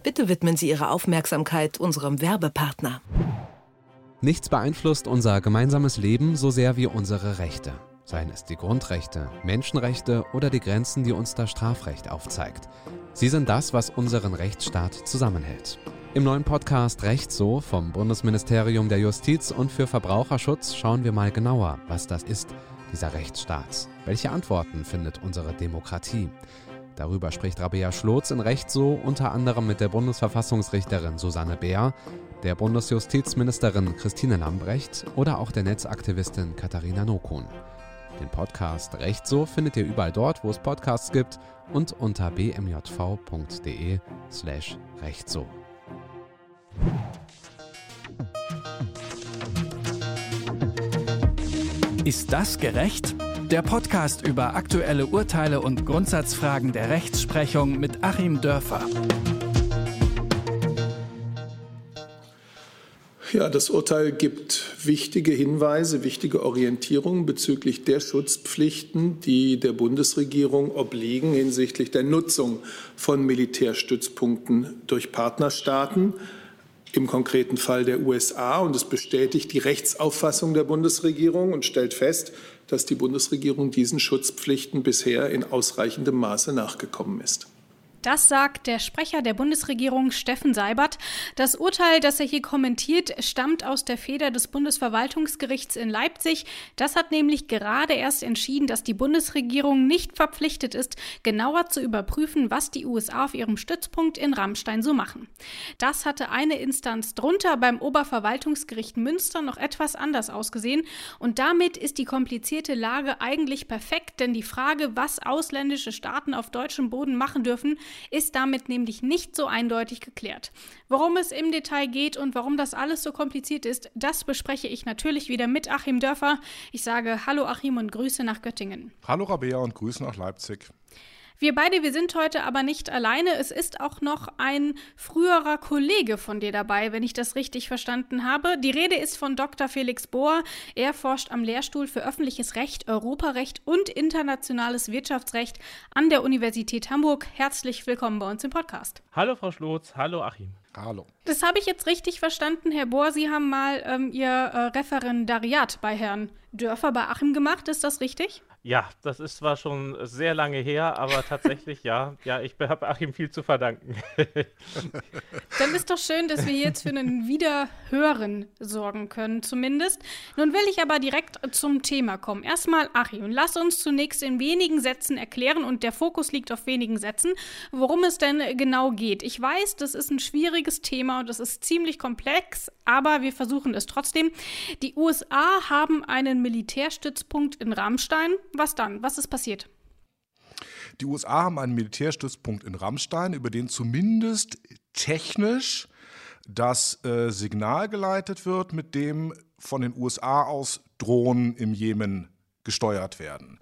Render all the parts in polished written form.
Bitte widmen Sie Ihre Aufmerksamkeit unserem Werbepartner. Nichts beeinflusst unser gemeinsames Leben so sehr wie unsere Rechte. Seien es die Grundrechte, Menschenrechte oder die Grenzen, die uns das Strafrecht aufzeigt. Sie sind das, was unseren Rechtsstaat zusammenhält. Im neuen Podcast Recht so vom Bundesministerium der Justiz und für Verbraucherschutz schauen wir mal genauer, was das ist, dieser Rechtsstaat. Welche Antworten findet unsere Demokratie? Darüber spricht Rabea Schlotz in Recht so unter anderem mit der Bundesverfassungsrichterin Susanne Beer, der Bundesjustizministerin Christine Lambrecht oder auch der Netzaktivistin Katharina Nokun. Den Podcast Recht so findet ihr überall dort, wo es Podcasts gibt und unter bmjv.de/rechtso. Ist das gerecht? Der Podcast über aktuelle Urteile und Grundsatzfragen der Rechtsprechung mit Achim Dörfer. Ja, das Urteil gibt wichtige Hinweise, wichtige Orientierungen bezüglich der Schutzpflichten, die der Bundesregierung obliegen hinsichtlich der Nutzung von Militärstützpunkten durch Partnerstaaten, im konkreten Fall der USA. Und es bestätigt die Rechtsauffassung der Bundesregierung und stellt fest, dass die Bundesregierung diesen Schutzpflichten bisher in ausreichendem Maße nachgekommen ist. Das sagt der Sprecher der Bundesregierung, Steffen Seibert. Das Urteil, das er hier kommentiert, stammt aus der Feder des Bundesverwaltungsgerichts in Leipzig. Das hat nämlich gerade erst entschieden, dass die Bundesregierung nicht verpflichtet ist, genauer zu überprüfen, was die USA auf ihrem Stützpunkt in Ramstein so machen. Das hatte eine Instanz drunter beim Oberverwaltungsgericht Münster noch etwas anders ausgesehen. Und damit ist die komplizierte Lage eigentlich perfekt, denn die Frage, was ausländische Staaten auf deutschem Boden machen dürfen, ist damit nämlich nicht so eindeutig geklärt. Worum es im Detail geht und warum das alles so kompliziert ist, das bespreche ich natürlich wieder mit Achim Dörfer. Ich sage Hallo Achim und Grüße nach Göttingen. Hallo Rabea und Grüße nach Leipzig. Wir sind heute aber nicht alleine. Es ist auch noch ein früherer Kollege von dir dabei, wenn ich das richtig verstanden habe. Die Rede ist von Dr. Felix Bohr. Er forscht am Lehrstuhl für öffentliches Recht, Europarecht und internationales Wirtschaftsrecht an der Universität Hamburg. Herzlich willkommen bei uns im Podcast. Hallo Frau Schlotz, hallo Achim. Hallo. Das habe ich jetzt richtig verstanden, Herr Bohr. Sie haben mal Ihr Referendariat bei Herrn Dörfer, bei Achim gemacht. Ist das richtig? Ja, das ist zwar schon sehr lange her, aber tatsächlich ja. Ja, ich habe Achim viel zu verdanken. Dann ist doch schön, dass wir jetzt für einen Wiederhören sorgen können, zumindest. Nun will ich aber direkt zum Thema kommen. Erstmal, Achim, lass uns zunächst in wenigen Sätzen erklären, und der Fokus liegt auf wenigen Sätzen, worum es denn genau geht. Ich weiß, das ist ein schwieriges Thema und das ist ziemlich komplex, aber wir versuchen es trotzdem. Die USA haben einen Militärstützpunkt in Ramstein. Was dann? Was ist passiert? Die USA haben einen Militärstützpunkt in Ramstein, über den zumindest technisch das Signal geleitet wird, mit dem von den USA aus Drohnen im Jemen gesteuert werden.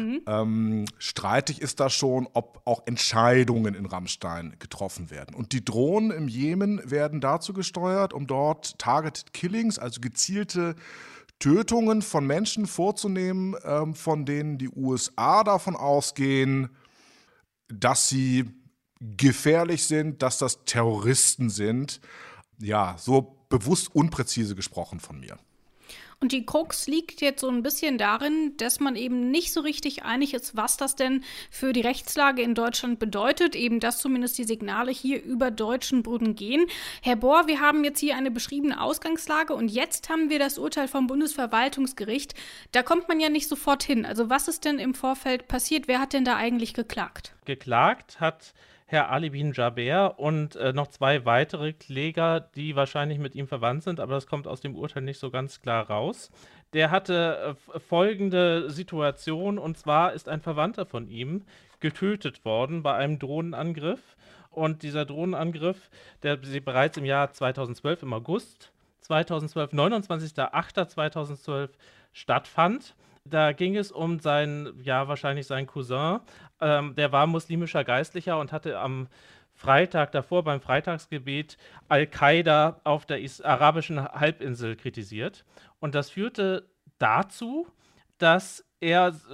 Streitig ist da schon, ob auch Entscheidungen in Ramstein getroffen werden. Und die Drohnen im Jemen werden dazu gesteuert, um dort Targeted Killings, also gezielte Tötungen von Menschen vorzunehmen, von denen die USA davon ausgehen, dass sie gefährlich sind, dass das Terroristen sind. Ja, so bewusst unpräzise gesprochen von mir. Und die Krux liegt jetzt so ein bisschen darin, dass man eben nicht so richtig einig ist, was das denn für die Rechtslage in Deutschland bedeutet, eben dass zumindest die Signale hier über deutschen Boden gehen. Herr Bohr, wir haben jetzt hier eine beschriebene Ausgangslage und jetzt haben wir das Urteil vom Bundesverwaltungsgericht. Da kommt man ja nicht sofort hin. Also was ist denn im Vorfeld passiert? Wer hat denn da eigentlich geklagt? Geklagt hat Herr Ali bin Jaber und noch zwei weitere Kläger, die wahrscheinlich mit ihm verwandt sind, aber das kommt aus dem Urteil nicht so ganz klar raus. Der hatte folgende Situation, und zwar ist ein Verwandter von ihm getötet worden bei einem Drohnenangriff. Und dieser Drohnenangriff, der bereits im Jahr 2012, im August 2012, 29.08.2012 stattfand. Da ging es um wahrscheinlich seinen Cousin, der war muslimischer Geistlicher und hatte am Freitag davor beim Freitagsgebet Al-Qaida auf der arabischen Halbinsel kritisiert. Und das führte dazu, dass er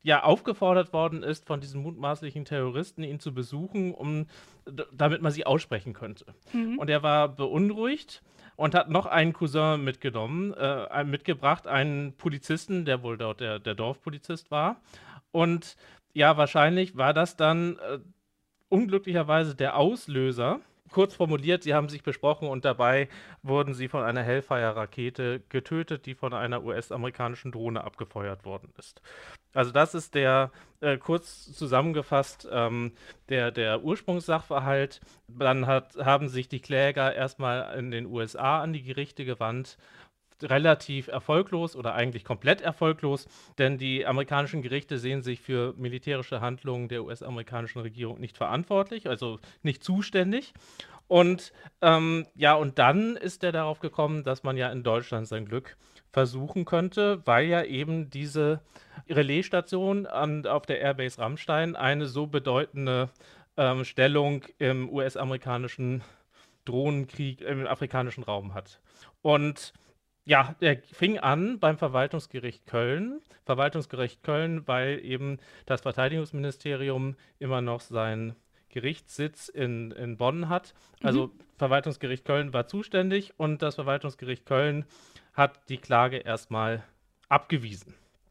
aufgefordert worden ist von diesen mutmaßlichen Terroristen, ihn zu besuchen, damit man sie aussprechen könnte. Und er war beunruhigt und hat noch einen Cousin mitgebracht, einen Polizisten, der wohl dort der Dorfpolizist war. Und ja, wahrscheinlich war das dann unglücklicherweise der Auslöser. Kurz formuliert, sie haben sich besprochen und dabei wurden sie von einer Hellfire-Rakete getötet, die von einer US-amerikanischen Drohne abgefeuert worden ist. Also das ist kurz zusammengefasst, der Ursprungssachverhalt. Dann haben sich die Kläger erstmal in den USA an die Gerichte gewandt, relativ erfolglos oder eigentlich komplett erfolglos, denn die amerikanischen Gerichte sehen sich für militärische Handlungen der US-amerikanischen Regierung nicht verantwortlich, also nicht zuständig. Und und dann ist er darauf gekommen, dass man ja in Deutschland sein Glück versuchen könnte, weil ja eben diese Relaisstation auf der Airbase Ramstein eine so bedeutende Stellung im US-amerikanischen Drohnenkrieg im afrikanischen Raum hat. Und ja, der fing an beim Verwaltungsgericht Köln. Verwaltungsgericht Köln, weil eben das Verteidigungsministerium immer noch seinen Gerichtssitz in Bonn hat. Also Verwaltungsgericht Köln war zuständig und das Verwaltungsgericht Köln hat die Klage erstmal abgewiesen.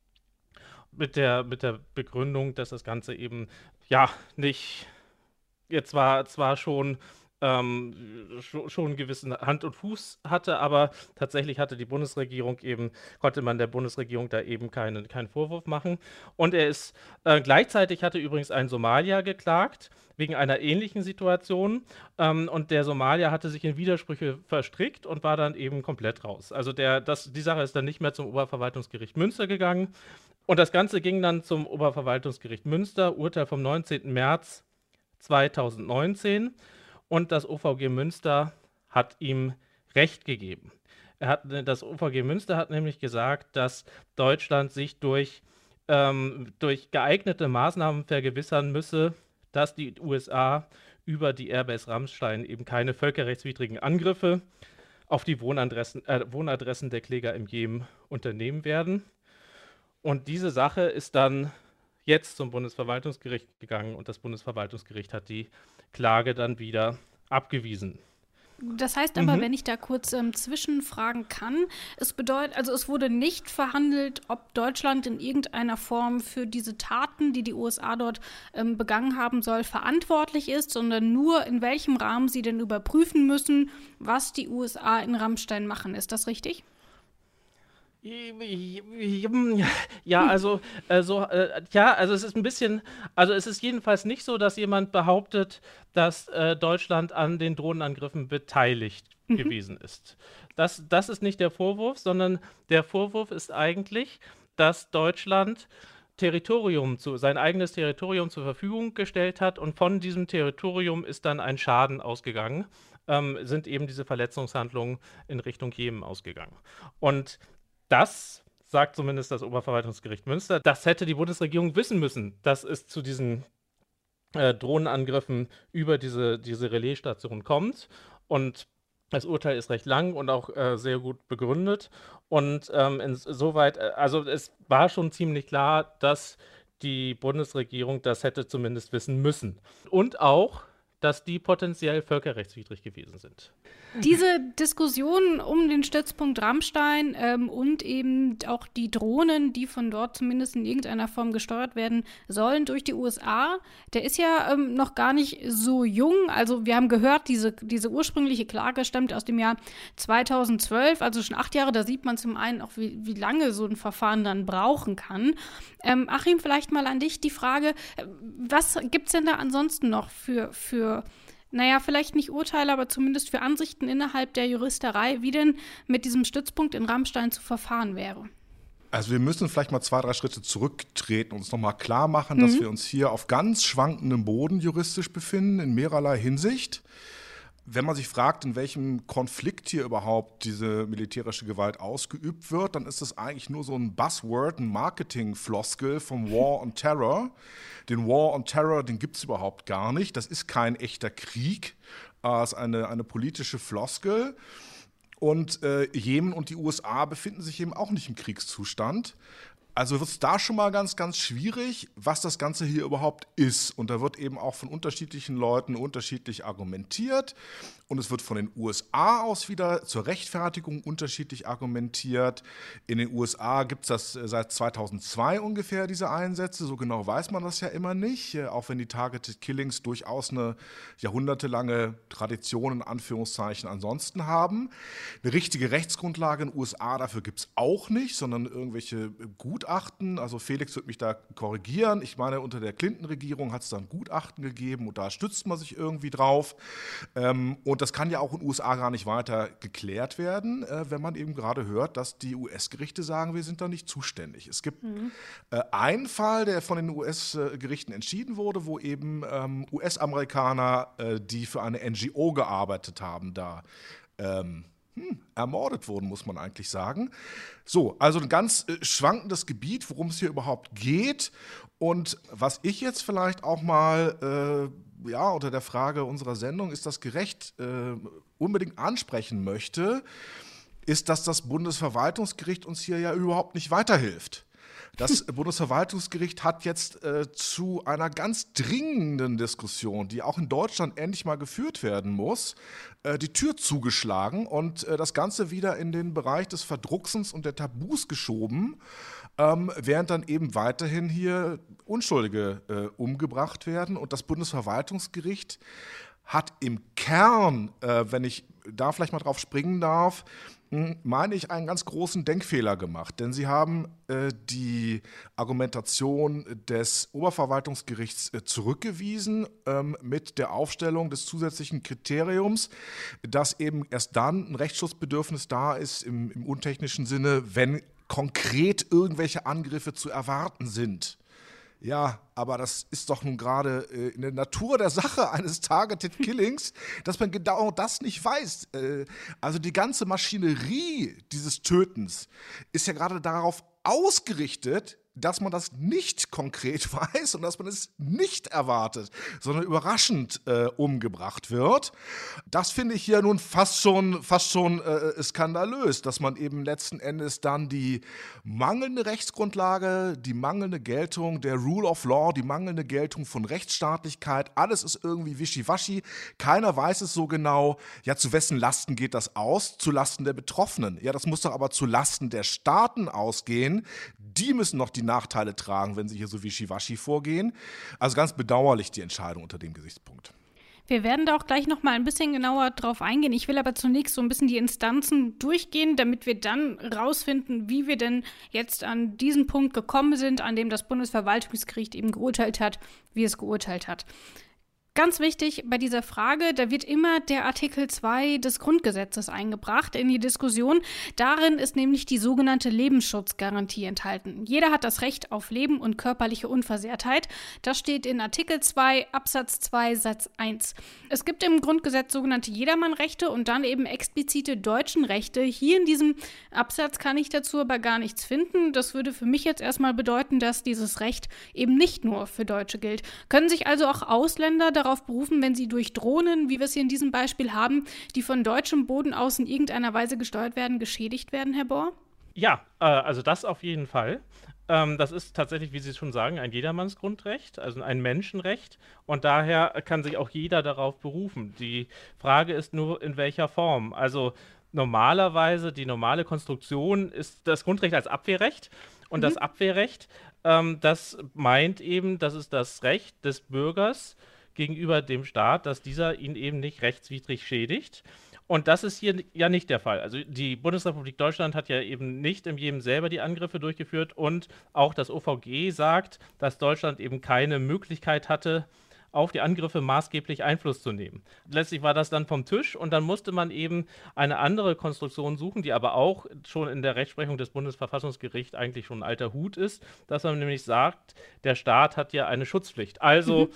Mit der Begründung, dass das Ganze eben nicht, jetzt zwar schon einen gewissen Hand und Fuß hatte, aber tatsächlich konnte man der Bundesregierung da eben keinen Vorwurf machen. Und gleichzeitig hatte übrigens ein Somalier geklagt, wegen einer ähnlichen Situation. Und der Somalier hatte sich in Widersprüche verstrickt und war dann eben komplett raus. Also die Sache ist dann nicht mehr zum Oberverwaltungsgericht Münster gegangen. Und das Ganze ging dann zum Oberverwaltungsgericht Münster, Urteil vom 19. März 2019. Und das OVG Münster hat ihm Recht gegeben. Das OVG Münster hat nämlich gesagt, dass Deutschland sich durch geeignete Maßnahmen vergewissern müsse, dass die USA über die Airbase Ramstein eben keine völkerrechtswidrigen Angriffe auf die Wohnadressen der Kläger im Jemen unternehmen werden. Und diese Sache ist dann jetzt zum Bundesverwaltungsgericht gegangen und das Bundesverwaltungsgericht hat die Klage dann wieder abgewiesen. Das heißt aber, wenn ich da kurz zwischenfragen kann, es wurde nicht verhandelt, ob Deutschland in irgendeiner Form für diese Taten, die die USA dort begangen haben soll, verantwortlich ist, sondern nur in welchem Rahmen sie denn überprüfen müssen, was die USA in Ramstein machen. Ist das richtig? Ja, also es ist ein bisschen, also es ist jedenfalls nicht so, dass jemand behauptet, dass Deutschland an den Drohnenangriffen beteiligt gewesen ist. Das ist nicht der Vorwurf, sondern der Vorwurf ist eigentlich, dass Deutschland sein eigenes Territorium zur Verfügung gestellt hat und von diesem Territorium ist dann ein Schaden ausgegangen, sind eben diese Verletzungshandlungen in Richtung Jemen ausgegangen. Und das sagt zumindest das Oberverwaltungsgericht Münster. Das hätte die Bundesregierung wissen müssen, dass es zu diesen Drohnenangriffen über diese Relaisstation kommt. Und das Urteil ist recht lang und auch sehr gut begründet. Und insoweit, also es war schon ziemlich klar, dass die Bundesregierung das hätte zumindest wissen müssen. Und auch, dass die potenziell völkerrechtswidrig gewesen sind. Diese Diskussion um den Stützpunkt Ramstein und eben auch die Drohnen, die von dort zumindest in irgendeiner Form gesteuert werden sollen durch die USA, der ist ja noch gar nicht so jung. Also wir haben gehört, diese ursprüngliche Klage stammt aus dem Jahr 2012, also schon 8 Jahre. Da sieht man zum einen auch, wie lange so ein Verfahren dann brauchen kann. Achim, vielleicht mal an dich die Frage, was gibt es denn da ansonsten noch für vielleicht nicht Urteile, aber zumindest für Ansichten innerhalb der Juristerei, wie denn mit diesem Stützpunkt in Ramstein zu verfahren wäre? Also wir müssen vielleicht mal 2, 3 Schritte zurücktreten und uns nochmal klar machen, dass wir uns hier auf ganz schwankendem Boden juristisch befinden, in mehrerlei Hinsicht. Wenn man sich fragt, in welchem Konflikt hier überhaupt diese militärische Gewalt ausgeübt wird, dann ist das eigentlich nur so ein Buzzword, ein Marketing-Floskel vom War on Terror. Den War on Terror, den gibt es überhaupt gar nicht. Das ist kein echter Krieg, es ist eine politische Floskel. Und Jemen und die USA befinden sich eben auch nicht im Kriegszustand. Also wird es da schon mal ganz, ganz schwierig, was das Ganze hier überhaupt ist. Und da wird eben auch von unterschiedlichen Leuten unterschiedlich argumentiert. Und es wird von den USA aus wieder zur Rechtfertigung unterschiedlich argumentiert. In den USA gibt es das seit 2002 ungefähr, diese Einsätze. So genau weiß man das ja immer nicht, auch wenn die Targeted Killings durchaus eine jahrhundertelange Tradition in Anführungszeichen ansonsten haben. Eine richtige Rechtsgrundlage in den USA dafür gibt es auch nicht, sondern irgendwelche Gutachten. Also Felix wird mich da korrigieren. Ich meine, unter der Clinton-Regierung hat es dann Gutachten gegeben und da stützt man sich irgendwie drauf. Und das kann ja auch in den USA gar nicht weiter geklärt werden, wenn man eben gerade hört, dass die US-Gerichte sagen, wir sind da nicht zuständig. Es gibt einen Fall, der von den US-Gerichten entschieden wurde, wo eben US-Amerikaner, die für eine NGO gearbeitet haben, da ermordet wurden, muss man eigentlich sagen. So, also ein ganz schwankendes Gebiet, worum es hier überhaupt geht. Und was ich jetzt vielleicht auch mal unter der Frage unserer Sendung, ist das gerecht, unbedingt ansprechen möchte, ist, dass das Bundesverwaltungsgericht uns hier ja überhaupt nicht weiterhilft. Das Bundesverwaltungsgericht hat jetzt zu einer ganz dringenden Diskussion, die auch in Deutschland endlich mal geführt werden muss, die Tür zugeschlagen und das Ganze wieder in den Bereich des Verdrucksens und der Tabus geschoben, während dann eben weiterhin hier Unschuldige umgebracht werden. Und das Bundesverwaltungsgericht hat im Kern, wenn ich da vielleicht mal drauf springen darf, meine ich, einen ganz großen Denkfehler gemacht. Denn sie haben die Argumentation des Oberverwaltungsgerichts zurückgewiesen mit der Aufstellung des zusätzlichen Kriteriums, dass eben erst dann ein Rechtsschutzbedürfnis da ist im untechnischen Sinne, wenn konkret irgendwelche Angriffe zu erwarten sind. Ja, aber das ist doch nun gerade in der Natur der Sache eines Targeted Killings, dass man genau das nicht weiß. Also die ganze Maschinerie dieses Tötens ist ja gerade darauf ausgerichtet, dass man das nicht konkret weiß und dass man es nicht erwartet, sondern überraschend umgebracht wird. Das finde ich hier nun fast schon skandalös, dass man eben letzten Endes dann die mangelnde Rechtsgrundlage, die mangelnde Geltung der Rule of Law, die mangelnde Geltung von Rechtsstaatlichkeit, alles ist irgendwie wischiwaschi, keiner weiß es so genau. Ja, zu wessen Lasten geht das aus? Zu Lasten der Betroffenen. Ja, das muss doch aber zu Lasten der Staaten ausgehen. Die müssen noch die Nachteile tragen, wenn sie hier so wischiwaschi vorgehen. Also ganz bedauerlich die Entscheidung unter dem Gesichtspunkt. Wir werden da auch gleich noch mal ein bisschen genauer drauf eingehen. Ich will aber zunächst so ein bisschen die Instanzen durchgehen, damit wir dann rausfinden, wie wir denn jetzt an diesen Punkt gekommen sind, an dem das Bundesverwaltungsgericht eben geurteilt hat, wie es geurteilt hat. Ganz wichtig bei dieser Frage, da wird immer der Artikel 2 des Grundgesetzes eingebracht in die Diskussion. Darin ist nämlich die sogenannte Lebensschutzgarantie enthalten. Jeder hat das Recht auf Leben und körperliche Unversehrtheit. Das steht in Artikel 2 Absatz 2 Satz 1. Es gibt im Grundgesetz sogenannte Jedermannrechte und dann eben explizite deutschen Rechte. Hier in diesem Absatz kann ich dazu aber gar nichts finden. Das würde für mich jetzt erstmal bedeuten, dass dieses Recht eben nicht nur für Deutsche gilt. Können sich also auch Ausländer darauf berufen, wenn sie durch Drohnen, wie wir es hier in diesem Beispiel haben, die von deutschem Boden aus in irgendeiner Weise gesteuert werden, geschädigt werden, Herr Bohr? Ja, also das auf jeden Fall. Das ist tatsächlich, wie Sie schon sagen, ein Jedermannsgrundrecht, also ein Menschenrecht. Und daher kann sich auch jeder darauf berufen. Die Frage ist nur, in welcher Form. Also normalerweise, die normale Konstruktion ist das Grundrecht als Abwehrrecht. Und das Abwehrrecht, das meint eben, das ist das Recht des Bürgers gegenüber dem Staat, dass dieser ihn eben nicht rechtswidrig schädigt. Und das ist hier ja nicht der Fall. Also die Bundesrepublik Deutschland hat ja eben nicht in jedem selber die Angriffe durchgeführt und auch das OVG sagt, dass Deutschland eben keine Möglichkeit hatte, auf die Angriffe maßgeblich Einfluss zu nehmen. Letztlich war das dann vom Tisch und dann musste man eben eine andere Konstruktion suchen, die aber auch schon in der Rechtsprechung des Bundesverfassungsgerichts eigentlich schon ein alter Hut ist, dass man nämlich sagt, der Staat hat ja eine Schutzpflicht. Also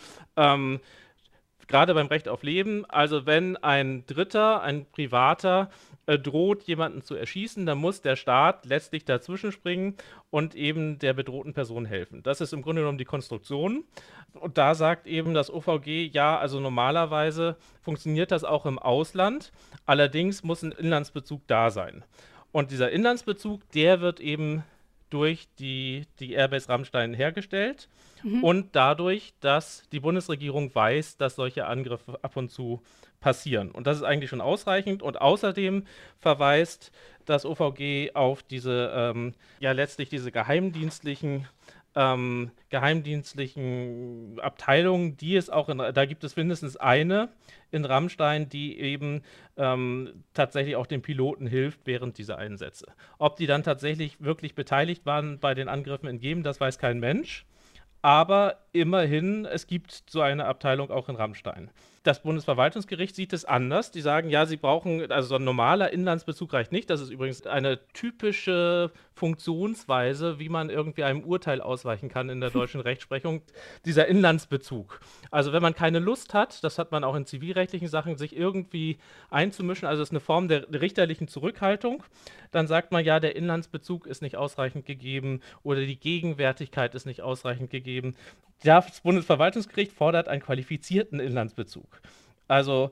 gerade beim Recht auf Leben, also wenn ein Dritter, ein Privater droht, jemanden zu erschießen, dann muss der Staat letztlich dazwischen springen und eben der bedrohten Person helfen. Das ist im Grunde genommen die Konstruktion. Und da sagt eben das OVG, ja, also normalerweise funktioniert das auch im Ausland, allerdings muss ein Inlandsbezug da sein. Und dieser Inlandsbezug, der wird eben durch die Airbase Ramstein hergestellt und dadurch, dass die Bundesregierung weiß, dass solche Angriffe ab und zu passieren. Und das ist eigentlich schon ausreichend. Und außerdem verweist das OVG auf diese, letztlich diese geheimdienstlichen Abteilungen, die es auch da gibt es mindestens eine in Ramstein, die eben tatsächlich auch den Piloten hilft während dieser Einsätze. Ob die dann tatsächlich wirklich beteiligt waren bei den Angriffen in Jemen, das weiß kein Mensch. Aber immerhin, es gibt so eine Abteilung auch in Ramstein. Das Bundesverwaltungsgericht sieht es anders. Die sagen, ja, sie brauchen, also so ein normaler Inlandsbezug reicht nicht. Das ist übrigens eine typische Funktionsweise, wie man irgendwie einem Urteil ausweichen kann in der deutschen Rechtsprechung, dieser Inlandsbezug. Also wenn man keine Lust hat, das hat man auch in zivilrechtlichen Sachen, sich irgendwie einzumischen, also es ist eine Form der richterlichen Zurückhaltung, dann sagt man, ja, der Inlandsbezug ist nicht ausreichend gegeben oder die Gegenwärtigkeit ist nicht ausreichend gegeben. Das Bundesverwaltungsgericht fordert einen qualifizierten Inlandsbezug. Also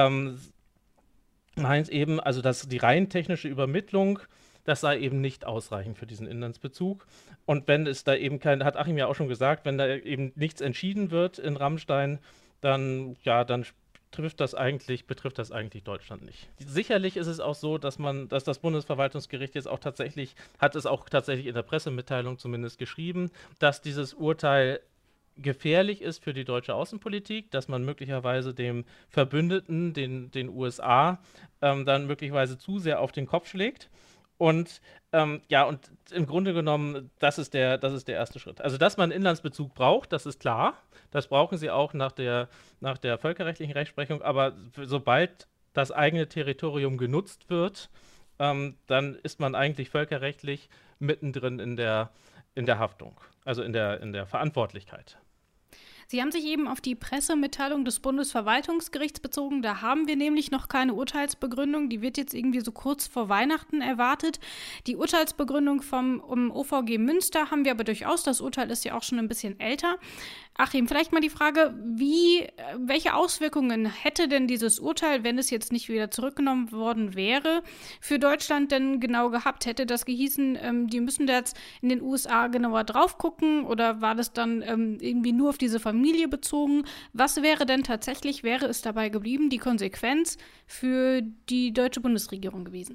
meint eben, also dass die rein technische Übermittlung, das sei eben nicht ausreichend für diesen Inlandsbezug. Und wenn es da eben hat Achim ja auch schon gesagt, wenn da eben nichts entschieden wird in Ramstein, dann betrifft das eigentlich Deutschland nicht. Sicherlich ist es auch so, dass das Bundesverwaltungsgericht jetzt auch tatsächlich in der Pressemitteilung zumindest geschrieben, dass dieses Urteil gefährlich ist für die deutsche Außenpolitik, dass man möglicherweise dem Verbündeten, den USA, dann möglicherweise zu sehr auf den Kopf schlägt. Und und im Grunde genommen, das ist der erste Schritt. Also, dass man einen Inlandsbezug braucht, das ist klar. Das brauchen sie auch nach der völkerrechtlichen Rechtsprechung. Aber sobald das eigene Territorium genutzt wird, dann ist man eigentlich völkerrechtlich mittendrin in der Haftung, also in der Verantwortlichkeit. Sie haben sich eben auf die Pressemitteilung des Bundesverwaltungsgerichts bezogen. Da haben wir nämlich noch keine Urteilsbegründung. Die wird jetzt irgendwie so kurz vor Weihnachten erwartet. Die Urteilsbegründung vom OVG Münster haben wir aber durchaus. Das Urteil ist ja auch schon ein bisschen älter. Achim, vielleicht mal die Frage, welche Auswirkungen hätte denn dieses Urteil, wenn es jetzt nicht wieder zurückgenommen worden wäre, für Deutschland denn genau gehabt? Hätte das gehießen, die müssen da jetzt in den USA genauer drauf gucken oder war das dann irgendwie nur auf diese Familie bezogen? Was wäre es dabei geblieben, die Konsequenz für die deutsche Bundesregierung gewesen?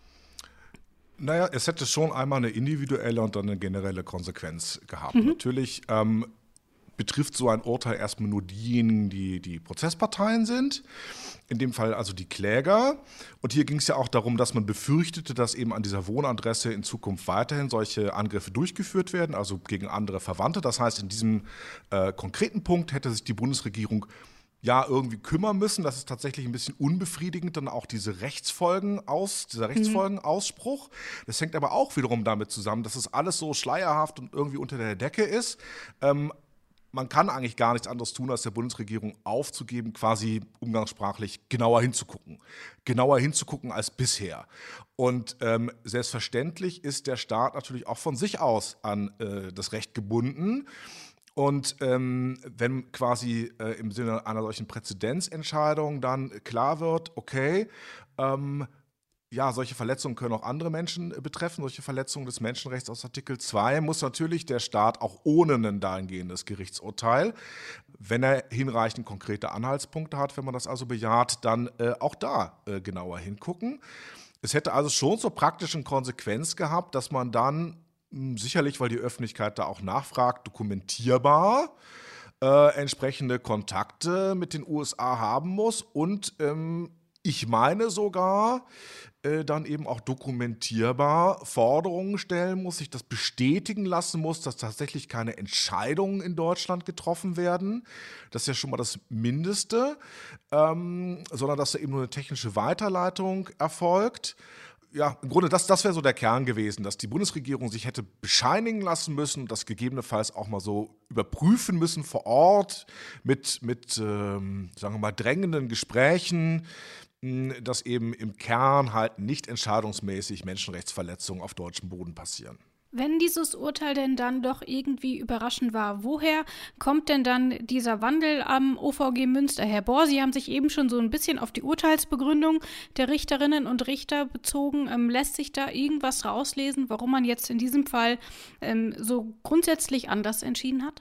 Naja, es hätte schon einmal eine individuelle und dann eine generelle Konsequenz gehabt. Natürlich betrifft so ein Urteil erstmal nur diejenigen, die Prozessparteien sind. In dem Fall also die Kläger. Und hier ging es ja auch darum, dass man befürchtete, dass eben an dieser Wohnadresse in Zukunft weiterhin solche Angriffe durchgeführt werden, also gegen andere Verwandte. Das heißt, in diesem konkreten Punkt hätte sich die Bundesregierung irgendwie kümmern müssen. Das ist tatsächlich ein bisschen unbefriedigend, dann auch dieser Rechtsfolgenausspruch. Das hängt aber auch wiederum damit zusammen, dass es alles so schleierhaft und irgendwie unter der Decke ist. Man kann eigentlich gar nichts anderes tun, als der Bundesregierung aufzugeben, quasi umgangssprachlich genauer hinzugucken. Genauer hinzugucken als bisher. Und selbstverständlich ist der Staat natürlich auch von sich aus an das Recht gebunden. Und wenn quasi im Sinne einer solchen Präzedenzentscheidung dann klar wird, okay, solche Verletzungen können auch andere Menschen betreffen, solche Verletzungen des Menschenrechts aus Artikel 2, muss natürlich der Staat auch ohne ein dahingehendes Gerichtsurteil, wenn er hinreichend konkrete Anhaltspunkte hat, wenn man das also bejaht, dann auch da genauer hingucken. Es hätte also schon zur praktischen Konsequenz gehabt, dass man dann sicherlich, weil die Öffentlichkeit da auch nachfragt, dokumentierbar entsprechende Kontakte mit den USA haben muss und ich meine sogar, dann eben auch dokumentierbar Forderungen stellen muss, sich das bestätigen lassen muss, dass tatsächlich keine Entscheidungen in Deutschland getroffen werden. Das ist ja schon mal das Mindeste, sondern dass da eben nur eine technische Weiterleitung erfolgt. Ja, im Grunde, das wäre so der Kern gewesen, dass die Bundesregierung sich hätte bescheinigen lassen müssen, das gegebenenfalls auch mal so überprüfen müssen vor Ort mit sagen wir mal, drängenden Gesprächen, dass eben im Kern halt nicht entscheidungsmäßig Menschenrechtsverletzungen auf deutschem Boden passieren. Wenn dieses Urteil denn dann doch irgendwie überraschend war, woher kommt denn dann dieser Wandel am OVG Münster? Herr Bohr, Sie haben sich eben schon so ein bisschen auf die Urteilsbegründung der Richterinnen und Richter bezogen. Lässt sich da irgendwas rauslesen, warum man jetzt in diesem Fall so grundsätzlich anders entschieden hat?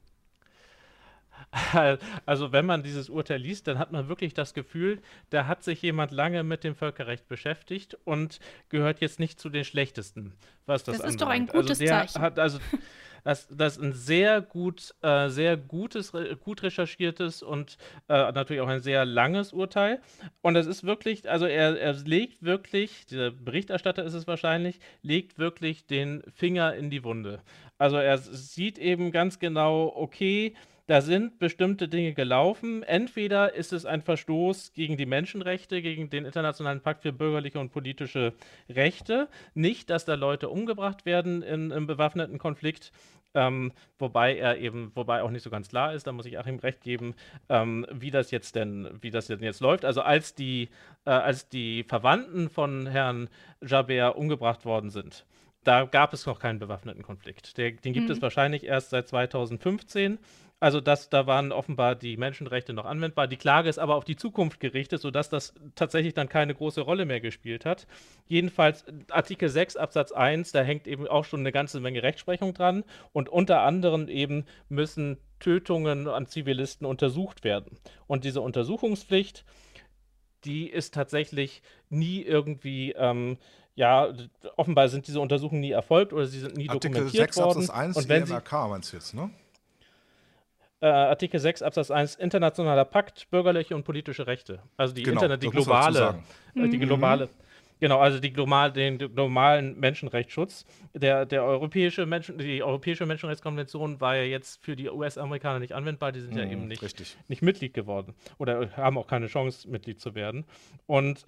Also wenn man dieses Urteil liest, dann hat man wirklich das Gefühl, da hat sich jemand lange mit dem Völkerrecht beschäftigt und gehört jetzt nicht zu den Schlechtesten, was das anbelangt. Das ist doch ein gutes Zeichen. Das ist ein sehr gut recherchiertes und natürlich auch ein sehr langes Urteil. Und es ist wirklich, also er legt wirklich, dieser Berichterstatter ist es wahrscheinlich, legt wirklich den Finger in die Wunde. Also er sieht eben ganz genau, okay, da sind bestimmte Dinge gelaufen. Entweder ist es ein Verstoß gegen die Menschenrechte, gegen den Internationalen Pakt für bürgerliche und politische Rechte. Nicht, dass da Leute umgebracht werden im bewaffneten Konflikt, wobei auch nicht so ganz klar ist, da muss ich Achim recht geben, wie das denn jetzt läuft. Also als die Verwandten von Herrn Jaber umgebracht worden sind, da gab es noch keinen bewaffneten Konflikt. Den gibt es wahrscheinlich erst seit 2015. Also da waren offenbar die Menschenrechte noch anwendbar. Die Klage ist aber auf die Zukunft gerichtet, sodass das tatsächlich dann keine große Rolle mehr gespielt hat. Jedenfalls Artikel 6 Absatz 1, da hängt eben auch schon eine ganze Menge Rechtsprechung dran. Und unter anderem eben müssen Tötungen an Zivilisten untersucht werden. Und diese Untersuchungspflicht, die ist tatsächlich nie irgendwie offenbar sind diese Untersuchungen nie erfolgt oder sie sind nie dokumentiert worden. Artikel 6 Absatz 1 und EMRK meinst du jetzt, ne? Artikel 6 Absatz 1 Internationaler Pakt, bürgerliche und politische Rechte. Also die globale, genau, also den globalen Menschenrechtsschutz. Die Europäische Menschenrechtskonvention war ja jetzt für die US-Amerikaner nicht anwendbar, die sind ja eben nicht Mitglied geworden oder haben auch keine Chance, Mitglied zu werden. Und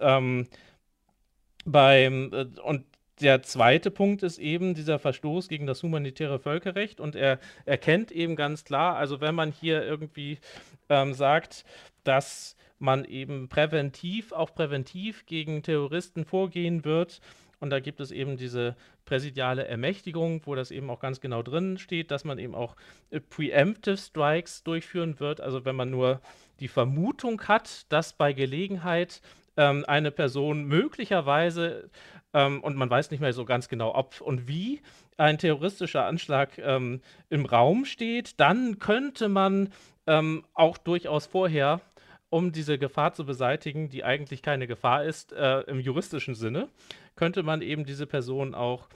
der zweite Punkt ist eben dieser Verstoß gegen das humanitäre Völkerrecht und er erkennt eben ganz klar, also wenn man hier irgendwie sagt, dass man eben präventiv gegen Terroristen vorgehen wird und da gibt es eben diese präsidiale Ermächtigung, wo das eben auch ganz genau drin steht, dass man eben auch Preemptive Strikes durchführen wird, also wenn man nur die Vermutung hat, dass bei Gelegenheit eine Person möglicherweise und man weiß nicht mehr so ganz genau, ob und wie ein terroristischer Anschlag im Raum steht, dann könnte man auch durchaus vorher, um diese Gefahr zu beseitigen, die eigentlich keine Gefahr ist, im juristischen Sinne, könnte man diese Person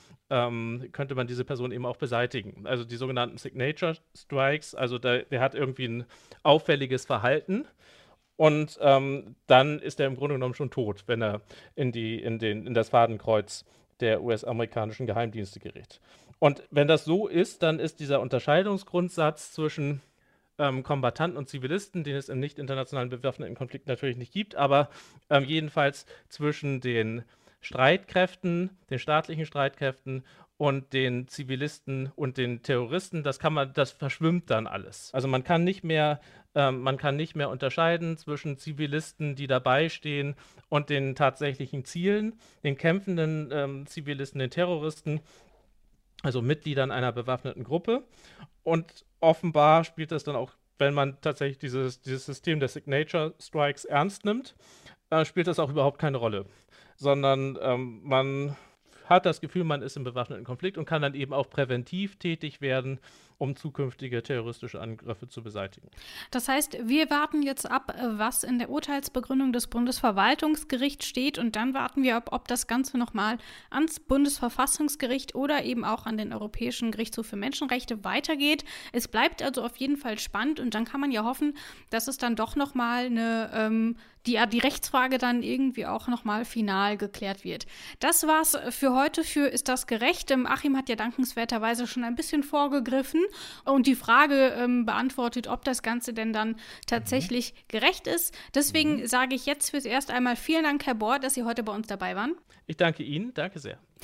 eben auch beseitigen. Also die sogenannten Signature Strikes, also der hat irgendwie ein auffälliges Verhalten. Und dann ist er im Grunde genommen schon tot, wenn er in das Fadenkreuz der US-amerikanischen Geheimdienste gerät. Und wenn das so ist, dann ist dieser Unterscheidungsgrundsatz zwischen Kombattanten und Zivilisten, den es im nicht internationalen bewaffneten Konflikt natürlich nicht gibt, aber jedenfalls zwischen den Streitkräften, den staatlichen Streitkräften und den Zivilisten und den Terroristen, das verschwimmt dann alles. Also man kann nicht mehr unterscheiden zwischen Zivilisten, die dabei stehen, und den tatsächlichen Zielen, den kämpfenden Zivilisten, den Terroristen, also Mitgliedern einer bewaffneten Gruppe. Und offenbar spielt das dann auch, wenn man tatsächlich dieses System der Signature Strikes ernst nimmt, spielt das auch überhaupt keine Rolle, sondern man hat das Gefühl, man ist im bewaffneten Konflikt und kann dann eben auch präventiv tätig werden, um zukünftige terroristische Angriffe zu beseitigen. Das heißt, wir warten jetzt ab, was in der Urteilsbegründung des Bundesverwaltungsgerichts steht und dann warten wir, ob das Ganze nochmal ans Bundesverfassungsgericht oder eben auch an den Europäischen Gerichtshof für Menschenrechte weitergeht. Es bleibt also auf jeden Fall spannend und dann kann man ja hoffen, dass es dann doch nochmal die Rechtsfrage dann irgendwie auch nochmal final geklärt wird. Das war's für heute für Ist das gerecht? Achim hat ja dankenswerterweise schon ein bisschen vorgegriffen und die Frage beantwortet, ob das Ganze denn dann tatsächlich gerecht ist. Deswegen sage ich jetzt fürs erste einmal vielen Dank, Herr Bohr, dass Sie heute bei uns dabei waren. Ich danke Ihnen, danke sehr.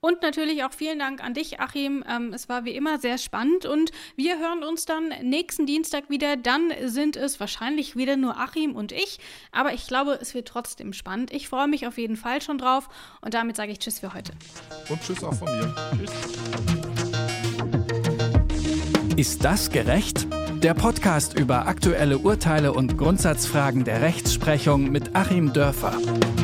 Und natürlich auch vielen Dank an dich, Achim. Es war wie immer sehr spannend und wir hören uns dann nächsten Dienstag wieder. Dann sind es wahrscheinlich wieder nur Achim und ich, aber ich glaube, es wird trotzdem spannend. Ich freue mich auf jeden Fall schon drauf und damit sage ich Tschüss für heute. Und Tschüss auch von mir. Tschüss. Ist das gerecht? Der Podcast über aktuelle Urteile und Grundsatzfragen der Rechtsprechung mit Achim Dörfer.